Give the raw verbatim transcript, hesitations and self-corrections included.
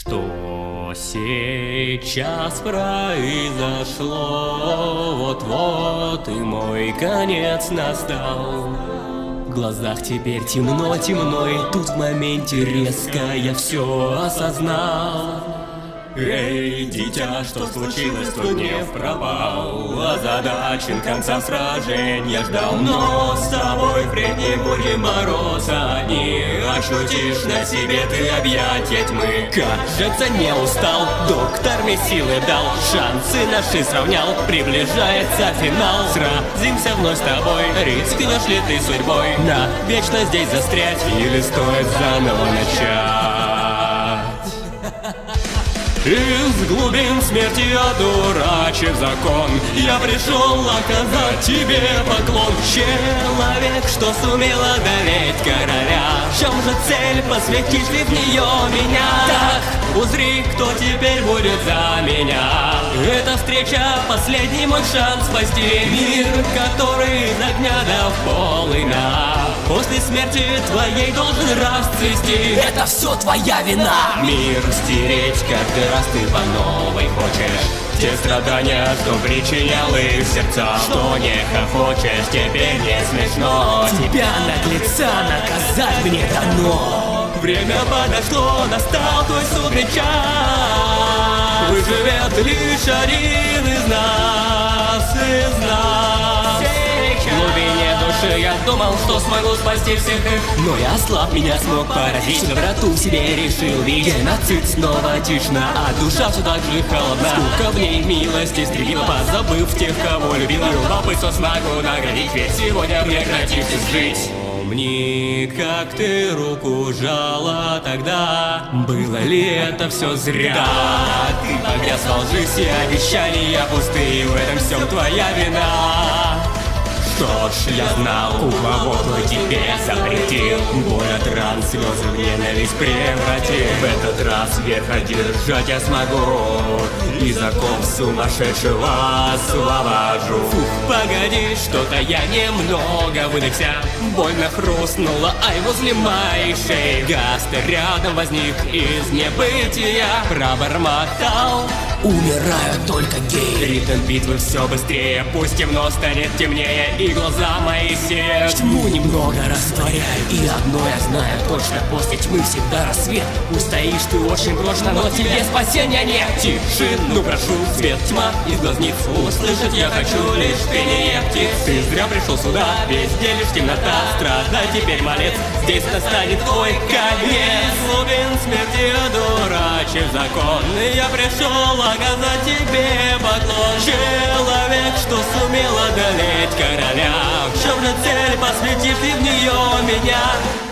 Что сейчас произошло? Вот-вот и мой конец настал. В глазах теперь темно-темно, и тут в моменте резко я все осознал. Эй, дитя, что случилось, твой гнев пропал, озадачен конца сражения ждал. Но с тобой впредь не будем бороться одни, ощутишь на себе ты объятия тьмы. Кажется, не устал, доктор мне силы дал, шансы наши сравнял, приближается финал. Сразимся вновь с тобой, рискнешь ли ты судьбой на вечно здесь застрять, или стоит заново начать? Из глубин смерти одурачив закон, я пришел оказать тебе поклон. Человек, что сумел одолеть короля, в чем же цель, посвятишь ли в нее меня? Так, узри, кто теперь будет за меня. Эта встреча — последний мой шанс спасти мир, который из огня до полына после смерти твоей должен расцвести. Это все твоя вина. Мир стереть каждый раз ты по новой хочешь, те страдания, что причинял их сердца. Что не хохочешь, теперь не смешно. Тебя, наглеца, наказать мне дано. Время подошло, настал твой судный час. Выживет лишь один из нас, из нас. В глубине души я думал, что смогу спасти всех их, но я слаб, меня смог поразить. Доброту в себе решил видеть. Геноцид снова тишина, а душа все так же холодна. Скука в ней милости стрелила, позабыв тех, кого любила. Любопытство смогу наградить, ведь сегодня прекратишь жить. Помни, как ты руку жала тогда, было ли это все зря? Да, ты погряз во лжи, все обещания пустые, в этом все твоя вина. Что ж, я знал, кукловод твой тебе запретил, боль от ран, слезы в ненависть превратил. В этот раз верх одержать я смогу, из оков сумасшедшего освобожу. Фух, погоди, что-то я немного выдохся, больно хрустнуло, ай, возле моей шеи. Гастер рядом возник из небытия, пробормотал: умирают только геи. Ритм битвы все быстрее, пусть темно станет темнее, и глаза мои сеют. Тьму немного растворяю, и одно я знаю точно: после тьмы всегда рассвет. Пусть стоишь ты очень прочно, но тебе спасения нет. Тишину прошу, свет, тьма из глазниц услышать я хочу лишь пение птиц. Ты зря пришел сюда, везде лишь темнота, страдай теперь, малец, здесь настанет твой конец. Глубин смерти одурачив закон, я пришел оказать тебе поклон. Человек, что сумел одолеть короля, в чем же цель, посвятишь ты в нее меня?